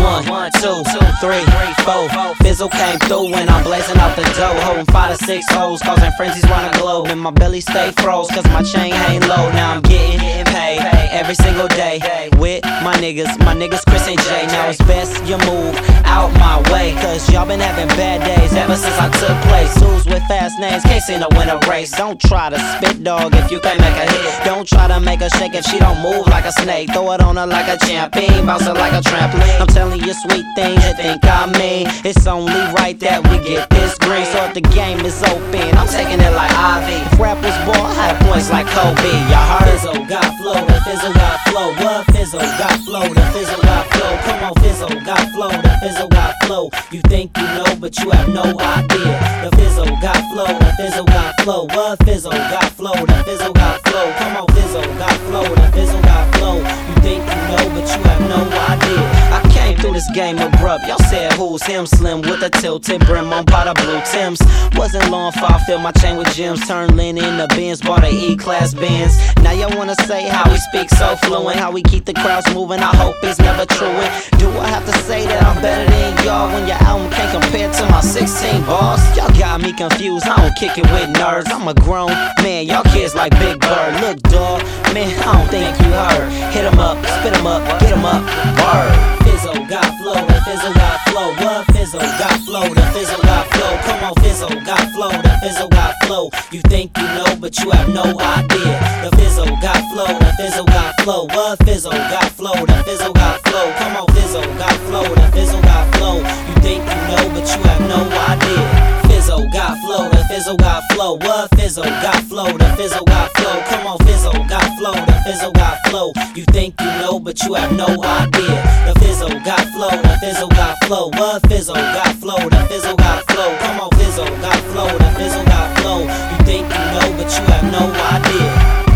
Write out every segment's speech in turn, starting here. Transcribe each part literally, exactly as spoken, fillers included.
One, two, three, four. Fizzle came through when I'm blazing out the dough. Holding five to six hoes, causing frenzies round the globe. And my belly stay froze, cause my chain ain't low. Now I'm getting paid every single day with my niggas, my niggas Chris and Jay. Now it's best you move out my way, cause y'all been having bad days ever since I took place. Who's with fast names, can't seem to win a race. Don't try to spit, dog, if you can't make a hit. Don't try to make her shake if she don't move like a snake. Throw it on her like a champion, bounce it like a trampoline. I'm telling you sweet things you think I mean. It's only right that we get this green. So if the game is open, I'm taking it like I V. If rap was ball, I had points like Kobe. Y'all heard Fizzle got flow, the Fizzle got flow. What Fizzle got flow, the Fizzle got flow. Come on, Fizzle got flow, the Fizzle got flow. You think you know, but you have no idea. The Fizzle got flow, the Fizzle got flow. What Fizzle got flow, the Fizzle got flow. Come on, Fizzle got flow, the Fizzle got flow. You think you know, but you have no idea. I came through this game abrupt. Y'all said who's him? Slim with a tilted brim on by the blue Tims. Wasn't long for I filled my chain with gems. Turned lean in the Benz, bought a E-class Benz. Now y'all wanna say how we speak so fluent, how we keep the crowds moving. I hope it's never truant. Do I have to say that I'm better than y'all when your album can't compare to my sixteen bars? Y'all got me confused. I don't kick it with nerds. I'm a grown man. Y'all kids like Big Bird. Look, dog, man, I don't think you heard. Hit 'em up, spit 'em up, get 'em up, word. Fizzle got flow, the Fizzle got flow. What Fizzle got flow, the Fizzle got flow. Come on, Fizzle got flow, the Fizzle got flow. You think you know, but you have no idea. The Fizzle got flow, the Fizzle got flow. What Fizzle got flow, the Fizzle got flow. Come on, Fizzle got flow, the Fizzle got flow. You think you know, but you have no idea. Fizzle got flow, the Fizzle got flow. What Fizzle got flow, the Fizzle got flow. Come on, Fizzle got flow, the Fizzle got flow. You think you know, but you have no idea. The Fizzle got flow, the Fizzle got flow. What Fizzle got flow, the Fizzle got flow. Come on, Fizzle got flow, the Fizzle got flow. You think you know, but you have no idea.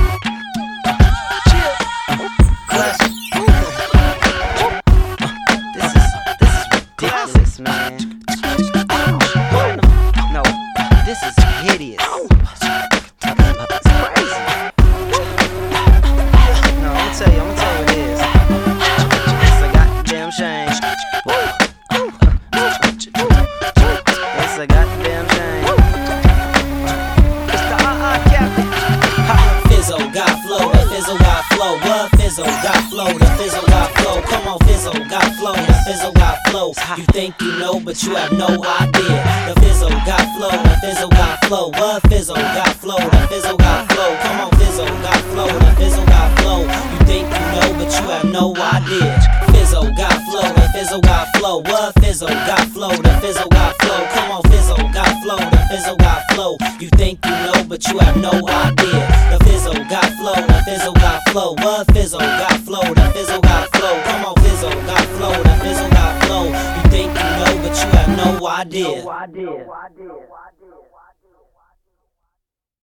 This is this is ridiculous, man. No, this is hideous. It's crazy. No, I'm gonna tell you, I'm gonna tell you what it is. It's a goddamn shame. It's a goddamn shame. It's the uh-uh captain. Fizzle got flow, the Fizzle got flow. What Fizzle got flow, the Fizzle got flow. Come on, Fizzle got flow, the Fizzle got flow. You think you know, but you have no idea. The Fizzle got flow, the Fizzle got flow. What Fizzle got flow, the Fizzle got flow. Come on, Fizzle got flow, the Fizzle got flow. You think you know, but you have no idea. Fizzle got flow, the Fizzle got flow. What Fizzle got flow, the Fizzle got flow. Come on, Fizzle got flow, the Fizzle got flow. You think you know, but you have no idea. The Fizzle got flow, the Fizzle got flow. What Fizzle got flow, the Fizzle got flow. Come on, Fizzle got flow, the Fizzle got flow. You think you know, but you have no idea. No idea.